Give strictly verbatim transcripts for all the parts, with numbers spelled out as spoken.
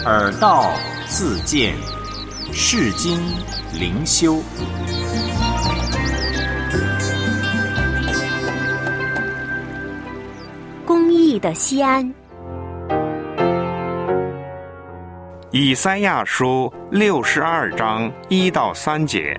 耳道自见，世经灵修。 公义的西安。 以赛亚书六十二章一到三节。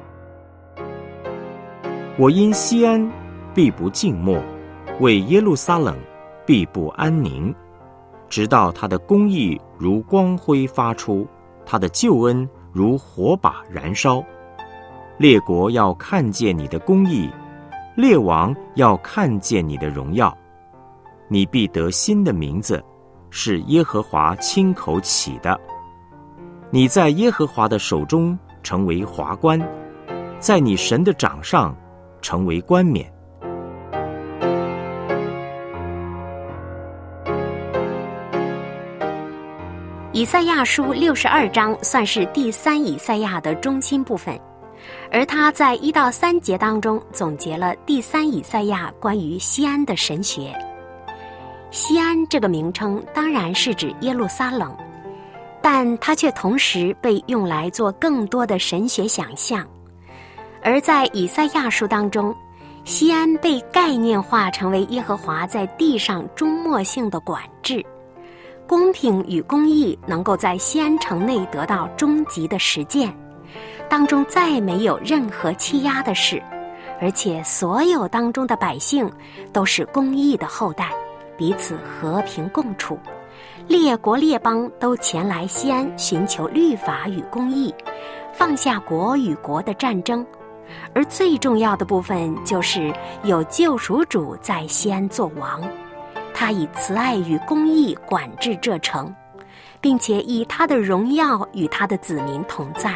我因西安必不静默，为耶路撒冷必不安宁，直到他的公义如光辉发出，他的救恩如火把燃烧。列国要看见你的公义，列王要看见你的荣耀。你必得新的名字，是耶和华亲口起的。你在耶和华的手中成为华冠，在你神的掌上成为冠冕。 以赛亚书六十二章算是第三以赛亚的中心部分，而他在一到三节当中总结了第三以赛亚关于西安的神学。西安这个名称当然是指耶路撒冷，但它却同时被用来做更多的神学想象。而在以赛亚书当中，西安被概念化成为耶和华在地上终末性的管制，公平与公义能够在西安城内得到终极的实践，当中再没有任何欺压的事，而且所有当中的百姓都是公义的后代，彼此和平共处。列国列邦都前来西安寻求律法与公义，放下国与国的战争。而最重要的部分就是有救赎主在西安作王，他以慈爱与公义管制这城，并且以他的荣耀与他的子民同在。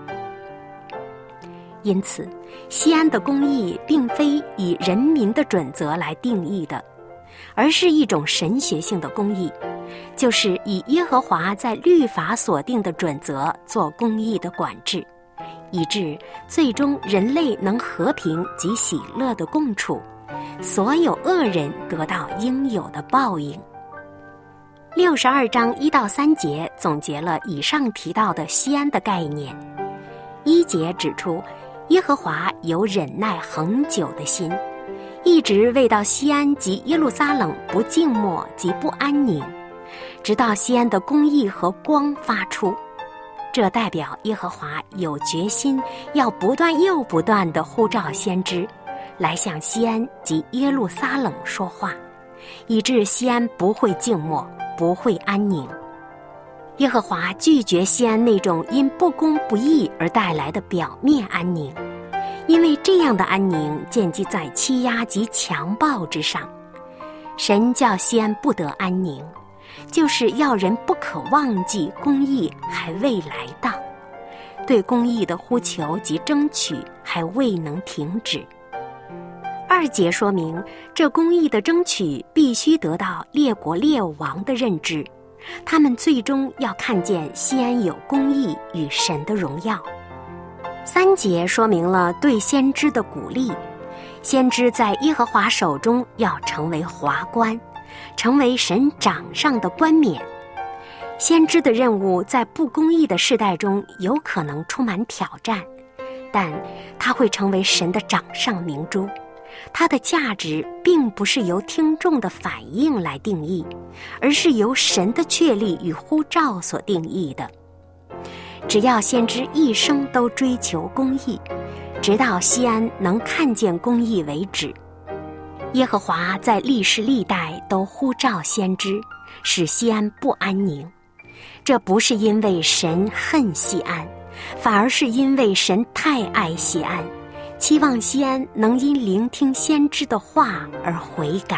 因此，西安的公义并非以人民的准则来定义的，而是一种神学性的公义，就是以耶和华在律法所定的准则做公义的管制，以致最终人类能和平及喜乐的共处，所有恶人得到应有的报应。六十二章一到三节总结了以上提到的西安的概念。一节指出耶和华有忍耐恒久的心，一直为到西安及耶路撒冷不静默及不安宁，直到西安的公义和光发出。这代表耶和华有决心要不断又不断地呼召先知来向西安及耶路撒冷说话，以致西安不会静默，不会安宁。耶和华拒绝西安那种因不公不义而带来的表面安宁，因为这样的安宁建基在欺压及强暴之上。神叫西安不得安宁，就是要人不可忘记公义还未来到，对公义的呼求及争取还未能停止。二节说明，这公义的争取必须得到列国列王的认知，他们最终要看见西安有公义与神的荣耀。三节说明了对先知的鼓励，先知在耶和华手中要成为华冠，成为神掌上的冠冕。先知的任务在不公义的世代中有可能充满挑战，但他会成为神的掌上明珠。它的价值并不是由听众的反应来定义，而是由神的确立与呼召所定义的。只要先知一生都追求公义，直到西安能看见公义为止。耶和华在历世历代都呼召先知，使西安不安宁。这不是因为神恨西安，反而是因为神太爱西安，期望西安能因聆听先知的话而悔改。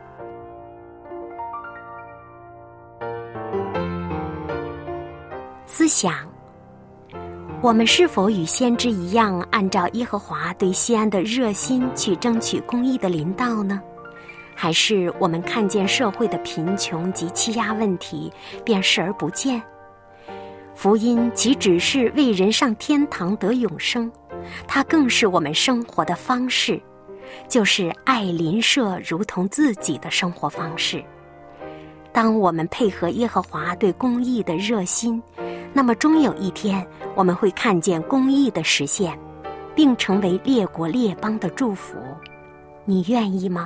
思想：我们是否与先知一样，按照耶和华对西安的热心去争取公义的临到呢？还是我们看见社会的贫穷及欺压问题便视而不见？福音岂只是为人上天堂得永生，它更是我们生活的方式，就是爱邻舍如同自己的生活方式。 当我们配合耶和华对公义的热心，那么终有一天我们会看见公义的实现，并成为列国列邦的祝福。你愿意吗？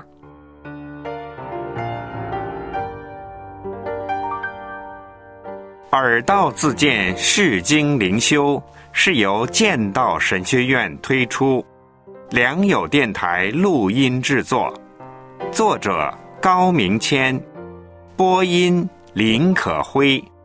耳道自荐释经灵修是由剑道神学院推出，良友电台录音制作，作者高明谦，播音林可辉。